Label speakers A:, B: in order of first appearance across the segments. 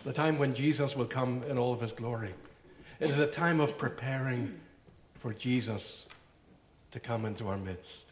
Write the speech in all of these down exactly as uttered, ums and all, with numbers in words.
A: the time when Jesus will come in all of his glory. It is a time of preparing for Jesus to come into our midst.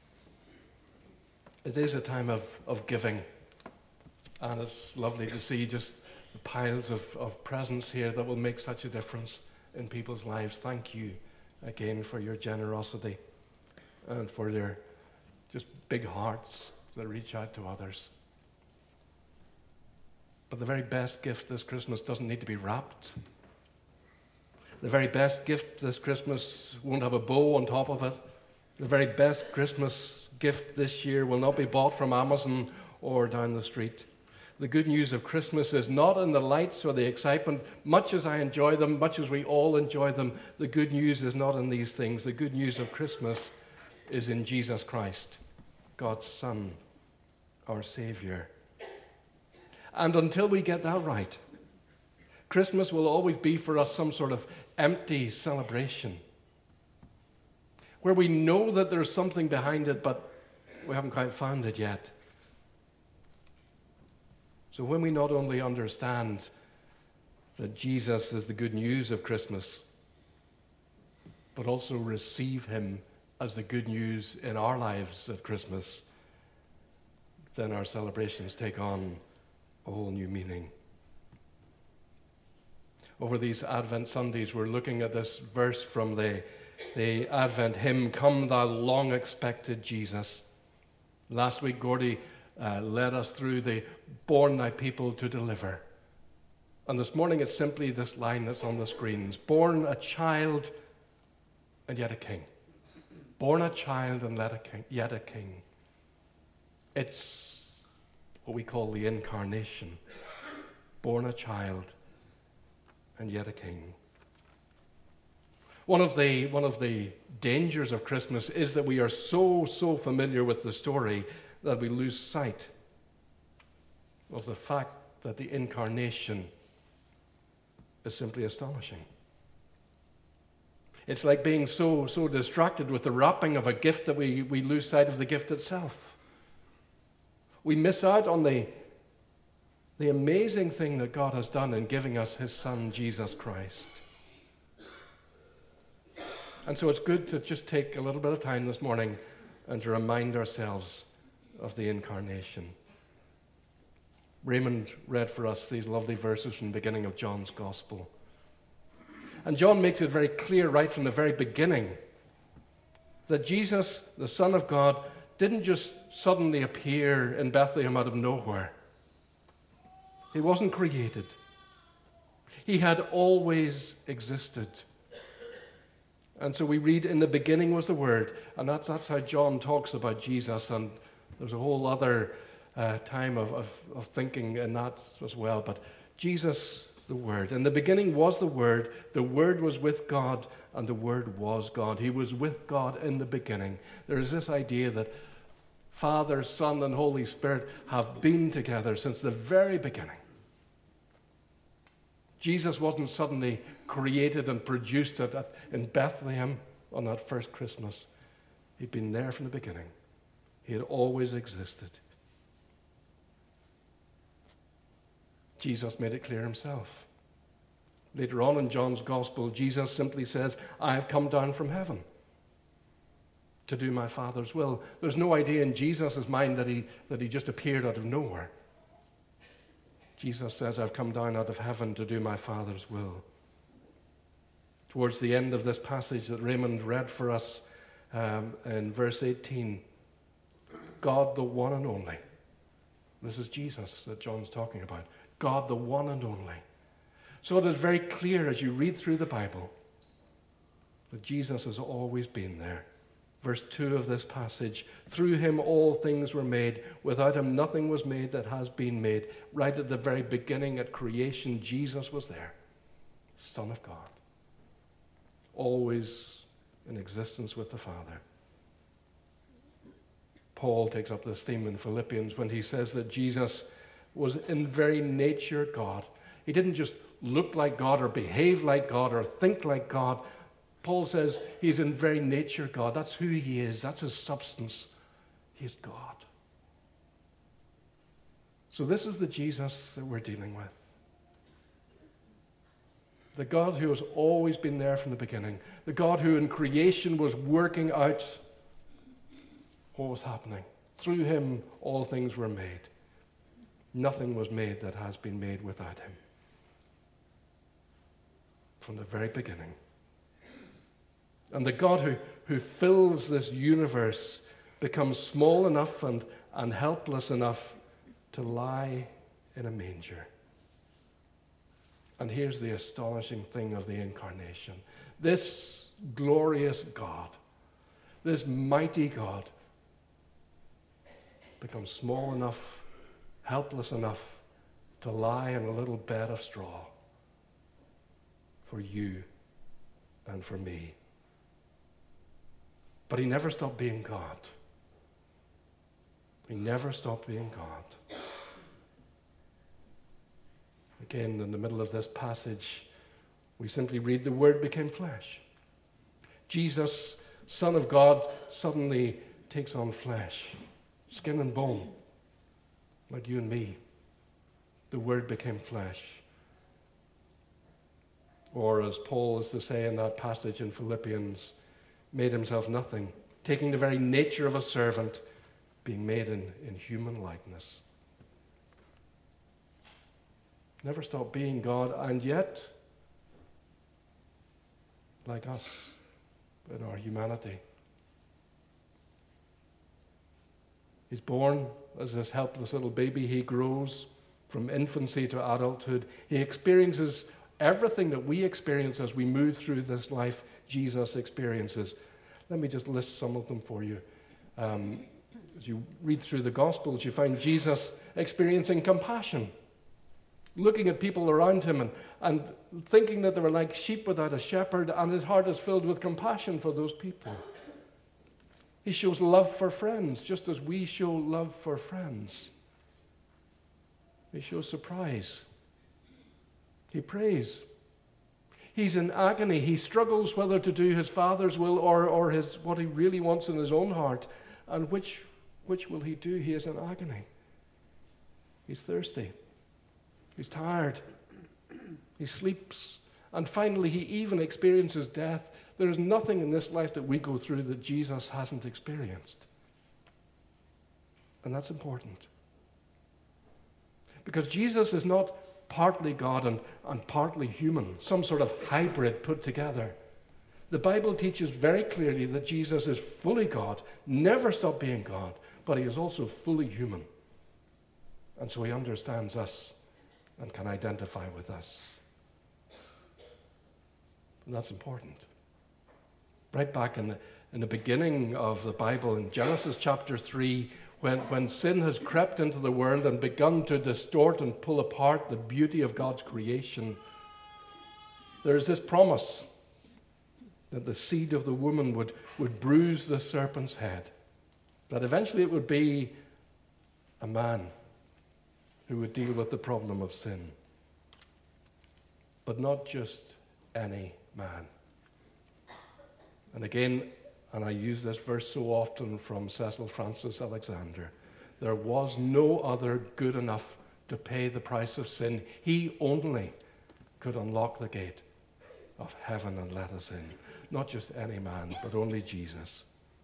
A: It is a time of, of giving. And it's lovely to see just the piles of, of presents here that will make such a difference in people's lives. Thank you again for your generosity and for your just big hearts that reach out to others. But the very best gift this Christmas doesn't need to be wrapped. The very best gift this Christmas won't have a bow on top of it. The very best Christmas gift this year will not be bought from Amazon or down the street. The good news of Christmas is not in the lights or the excitement. Much as I enjoy them, much as we all enjoy them, the good news is not in these things. The good news of Christmas is in Jesus Christ, God's Son, our Savior. And until we get that right, Christmas will always be for us some sort of empty celebration where we know that there's something behind it, but we haven't quite found it yet. So when we not only understand that Jesus is the good news of Christmas, but also receive him as the good news in our lives at Christmas, then our celebrations take on a whole new meaning. Over these Advent Sundays, we're looking at this verse from the, the Advent hymn, "Come Thou Long-Expected Jesus." Last week, Gordy uh, led us through the "Born Thy People to Deliver." And this morning, it's simply this line that's on the screens: "Born a child and yet a king." Born a child and yet a king. Yet a king. It's what we call the incarnation. Born a child and yet a king. One of the one of the dangers of Christmas is that we are so, so familiar with the story that we lose sight of the fact that the incarnation is simply astonishing. It's like being so, so distracted with the wrapping of a gift that we, we lose sight of the gift itself. We miss out on the The amazing thing that God has done in giving us his Son, Jesus Christ. And so it's good to just take a little bit of time this morning and to remind ourselves of the incarnation. Raymond read for us these lovely verses from the beginning of John's Gospel. And John makes it very clear right from the very beginning that Jesus, the Son of God, didn't just suddenly appear in Bethlehem out of nowhere. He wasn't created. He had always existed. And so we read, "In the beginning was the Word," and that's, that's how John talks about Jesus, and there's a whole other uh, time of, of, of thinking in that as well. But Jesus, the Word. "In the beginning was the Word. The Word was with God, and the Word was God." He was with God in the beginning. There is this idea that Father, Son, and Holy Spirit have been together since the very beginning. Jesus wasn't suddenly created and produced at, at, in Bethlehem on that first Christmas. He'd been there from the beginning. He had always existed. Jesus made it clear himself. Later on in John's Gospel, Jesus simply says, "I have come down from heaven to do my Father's will." There's no idea in Jesus' mind that he, that he just appeared out of nowhere. Jesus says, "I've come down out of heaven to do my Father's will." Towards the end of this passage that Raymond read for us um, in verse eighteen, God the one and only. This is Jesus that John's talking about. God the one and only. So it is very clear as you read through the Bible that Jesus has always been there. Verse two of this passage, "Through him all things were made. Without him nothing was made that has been made." Right at the very beginning at creation, Jesus was there. Son of God. Always in existence with the Father. Paul takes up this theme in Philippians when he says that Jesus was in very nature God. He didn't just look like God or behave like God or think like God. Paul says he's in very nature God. That's who he is. That's his substance. He's God. So this is the Jesus that we're dealing with. The God who has always been there from the beginning. The God who in creation was working out what was happening. Through him, all things were made. Nothing was made that has been made without him. From the very beginning. And the God who, who fills this universe becomes small enough and, and helpless enough to lie in a manger. And here's the astonishing thing of the incarnation. This glorious God, this mighty God, becomes small enough, helpless enough to lie in a little bed of straw for you and for me. But he never stopped being God. He never stopped being God. Again, in the middle of this passage, we simply read, the Word became flesh. Jesus, Son of God, suddenly takes on flesh, skin and bone, like you and me. The Word became flesh. Or as Paul is to say in that passage in Philippians, made himself nothing, taking the very nature of a servant, being made in, in human likeness. Never stopped being God, and yet, like us in our humanity, he's born as this helpless little baby. He grows from infancy to adulthood. He experiences everything that we experience as we move through this life. Jesus experiences. Let me just list some of them for you. Um, as you read through the Gospels, you find Jesus experiencing compassion, looking at people around him and, and thinking that they were like sheep without a shepherd, and his heart is filled with compassion for those people. He shows love for friends, just as we show love for friends. He shows surprise. He prays. He's in agony. He struggles whether to do his Father's will or, or his, what he really wants in his own heart. And which, which will he do? He is in agony. He's thirsty. He's tired. He sleeps. And finally, he even experiences death. There is nothing in this life that we go through that Jesus hasn't experienced. And that's important. Because Jesus is not partly God and, and partly human, some sort of hybrid put together. The Bible teaches very clearly that Jesus is fully God, never stopped being God, but he is also fully human. And so he understands us and can identify with us. And that's important. Right back in the, in the beginning of the Bible, in Genesis chapter three, when, when sin has crept into the world and begun to distort and pull apart the beauty of God's creation, there is this promise that the seed of the woman would, would bruise the serpent's head, that eventually it would be a man who would deal with the problem of sin. But not just any man. And again, and I use this verse so often from Cecil Francis Alexander, there was no other good enough to pay the price of sin. He only could unlock the gate of heaven and let us in. Not just any man, but only Jesus.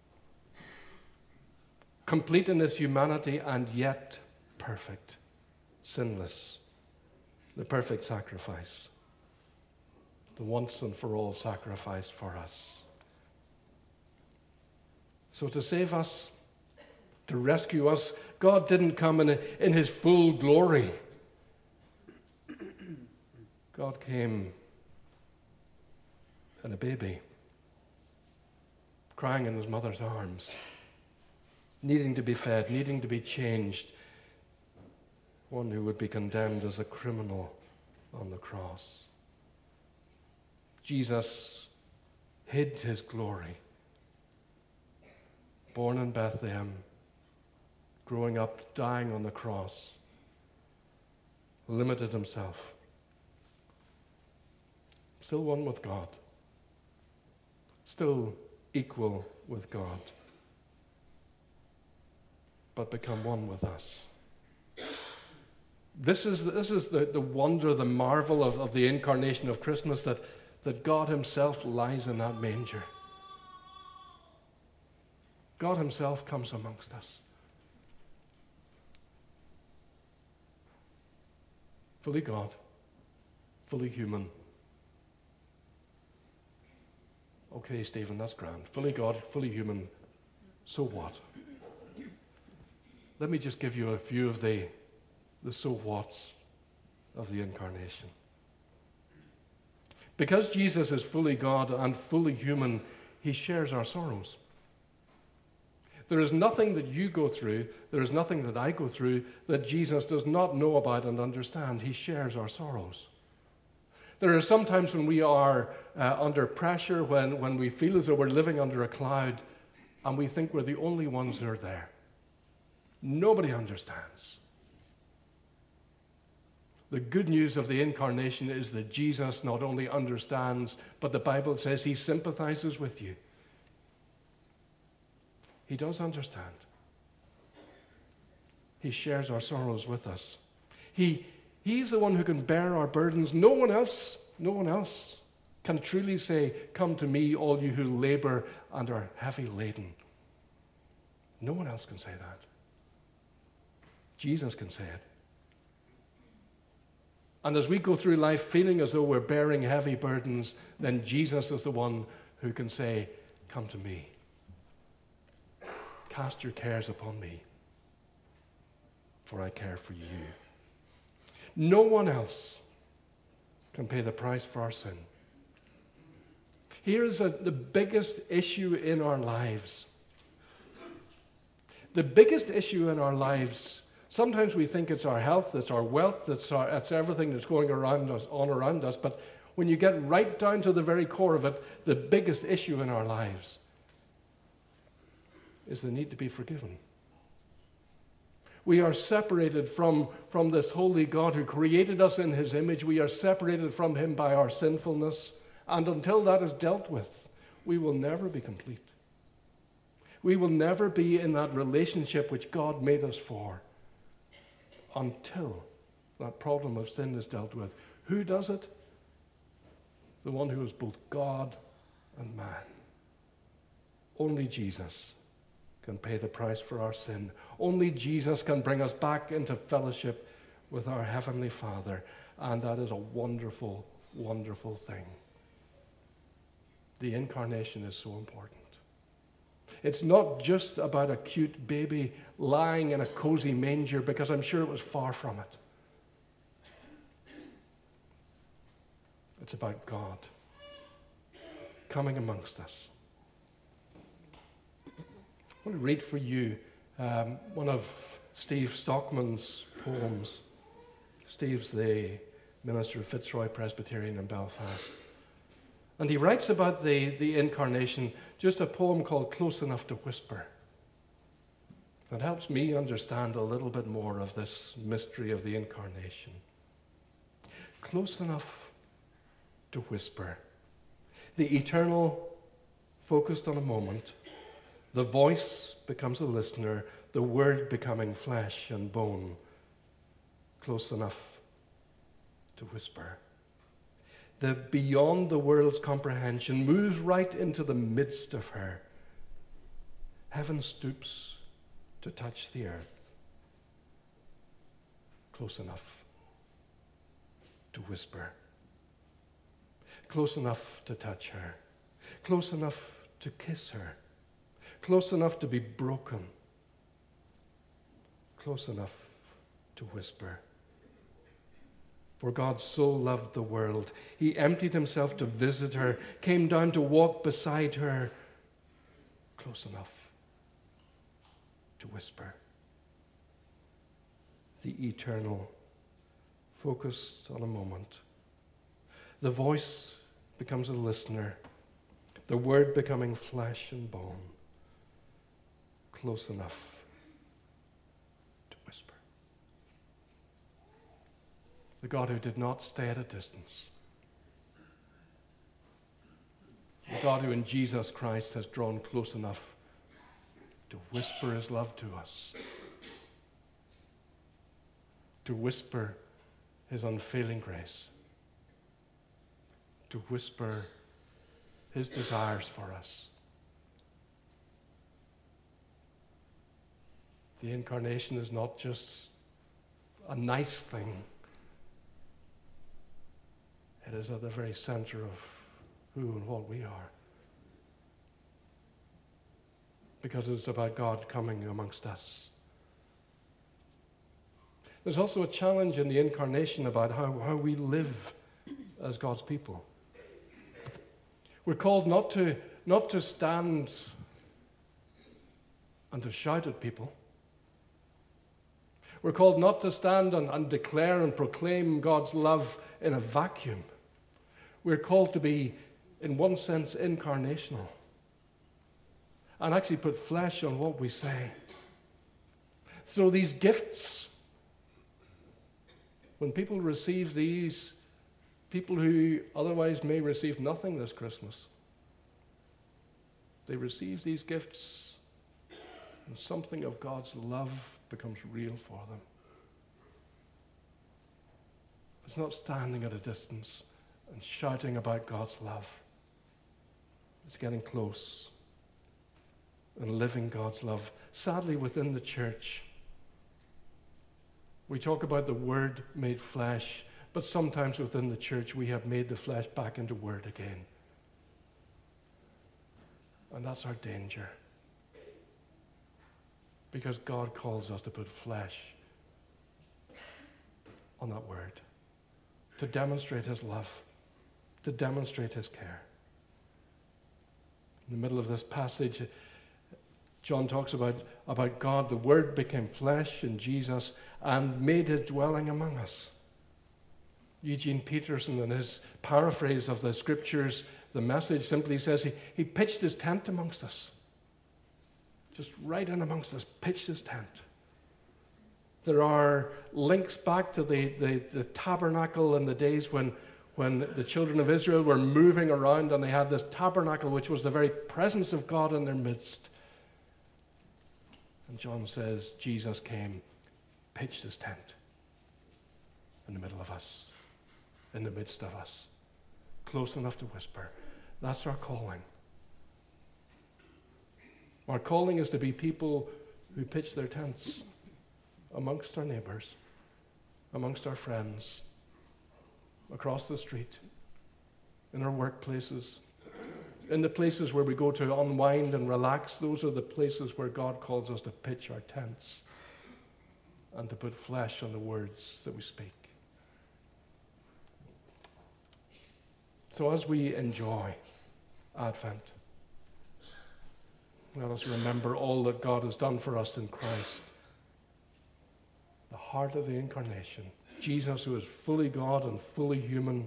A: Complete in his humanity and yet perfect, sinless, the perfect sacrifice, the once and for all sacrifice for us. So to save us, to rescue us, God didn't come in, in his full glory. God came in a baby, crying in his mother's arms, needing to be fed, needing to be changed, one who would be condemned as a criminal on the cross. Jesus hid his glory, born in Bethlehem, growing up, dying on the cross, limited himself, still one with God, still equal with God, but become one with us. This is, this is the, the wonder, the marvel of, of the incarnation of Christmas, that, that God himself lies in that manger. God himself comes amongst us. Fully God, fully human. Okay, Stephen, that's grand. Fully God, fully human. So what? Let me just give you a few of the, the so whats of the incarnation. Because Jesus is fully God and fully human, he shares our sorrows. There is nothing that you go through, there is nothing that I go through that Jesus does not know about and understand. He shares our sorrows. There are some times when we are uh, under pressure, when, when we feel as though we're living under a cloud, and we think we're the only ones who are there. Nobody understands. The good news of the incarnation is that Jesus not only understands, but the Bible says he sympathizes with you. He does understand. He shares our sorrows with us. He, he's the one who can bear our burdens. No one else, no one else can truly say, "Come to me, all you who labor and are heavy laden." No one else can say that. Jesus can say it. And as we go through life feeling as though we're bearing heavy burdens, then Jesus is the one who can say, "Come to me. Cast your cares upon me, for I care for you." No one else can pay the price for our sin. Here's a, the biggest issue in our lives. The biggest issue in our lives, sometimes we think it's our health, it's our wealth, it's, our, it's everything that's going around us, on around us, but when you get right down to the very core of it, the biggest issue in our lives is the need to be forgiven. We are separated from, from this holy God who created us in his image. We are separated from him by our sinfulness. And until that is dealt with, we will never be complete. We will never be in that relationship which God made us for until that problem of sin is dealt with. Who does it? The one who is both God and man. Only Jesus can pay the price for our sin. Only Jesus can bring us back into fellowship with our Heavenly Father. And that is a wonderful, wonderful thing. The incarnation is so important. It's not just about a cute baby lying in a cozy manger, because I'm sure it was far from it. It's about God coming amongst us. I want to read for you um, one of Steve Stockman's poems. Steve's the minister of Fitzroy Presbyterian in Belfast. And he writes about the, the incarnation, just a poem called Close Enough to Whisper. That helps me understand a little bit more of this mystery of the incarnation. Close enough to whisper. The eternal focused on a moment. The voice becomes a listener, the word becoming flesh and bone. Close enough to whisper. The beyond the world's comprehension moves right into the midst of her. Heaven stoops to touch the earth. Close enough to whisper. Close enough to touch her. Close enough to kiss her. Close enough to be broken. Close enough to whisper. For God so loved the world, he emptied himself to visit her, came down to walk beside her. Close enough to whisper. The eternal, focused on a moment. The voice becomes a listener, the word becoming flesh and bone. Close enough to whisper. The God who did not stay at a distance. The God who in Jesus Christ has drawn close enough to whisper his love to us. to whisper his unfailing grace, to whisper his desires for us. The incarnation is not just a nice thing. It is at the very center of who and what we are. Because it's about God coming amongst us. There's also a challenge in the incarnation about how, how we live as God's people. We're called not to, not to stand and to shout at people. We're called not to stand and, and declare and proclaim God's love in a vacuum. We're called to be, in one sense, incarnational. And actually put flesh on what we say. So these gifts, when people receive these, people who otherwise may receive nothing this Christmas, they receive these gifts and something of God's love becomes real for them. It's not standing at a distance and shouting about God's love. It's getting close and living God's love. Sadly, within the church, we talk about the Word made flesh, but sometimes within the church we have made the flesh back into Word again. And that's our danger. Because God calls us to put flesh on that Word, to demonstrate his love, to demonstrate his care. In the middle of this passage, John talks about, about God. The Word became flesh in Jesus and made his dwelling among us. Eugene Peterson, in his paraphrase of the scriptures, the Message, simply says he, he pitched his tent amongst us. Just right in amongst us, pitched his tent. There are links back to the, the, the tabernacle in the days when, when the children of Israel were moving around and they had this tabernacle which was the very presence of God in their midst. And John says Jesus came, pitched his tent in the middle of us, in the midst of us, close enough to whisper. That's our calling. Our calling is to be people who pitch their tents amongst our neighbors, amongst our friends, across the street, in our workplaces, in the places where we go to unwind and relax. Those are the places where God calls us to pitch our tents and to put flesh on the words that we speak. So as we enjoy Advent, let us remember all that God has done for us in Christ. The heart of the incarnation. Jesus, who is fully God and fully human.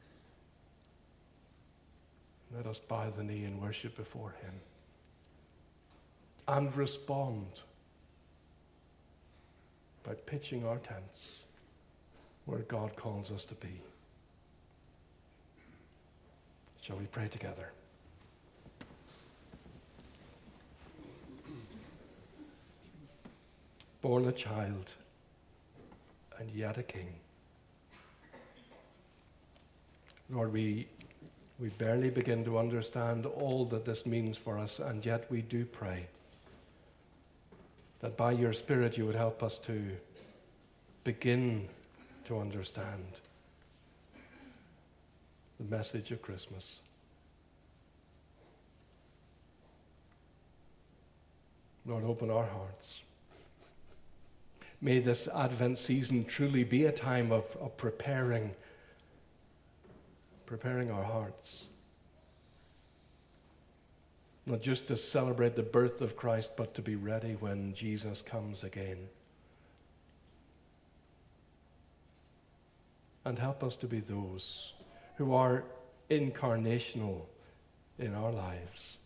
A: Let us bow the knee and worship before him. And respond by pitching our tents where God calls us to be. Shall we pray together? Born a child, and yet a king. Lord, we, we barely begin to understand all that this means for us, and yet we do pray that by your Spirit you would help us to begin to understand the message of Christmas. Lord, open our hearts. May this Advent season truly be a time of, of preparing, preparing our hearts. Not just to celebrate the birth of Christ, but to be ready when Jesus comes again. And help us to be those who are incarnational in our lives.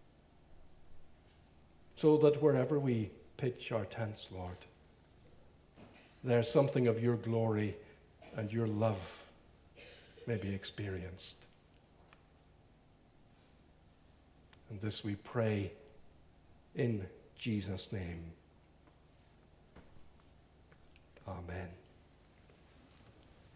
A: So that wherever we pitch our tents, Lord, there's something of your glory and your love may be experienced. And this we pray in Jesus' name. Amen.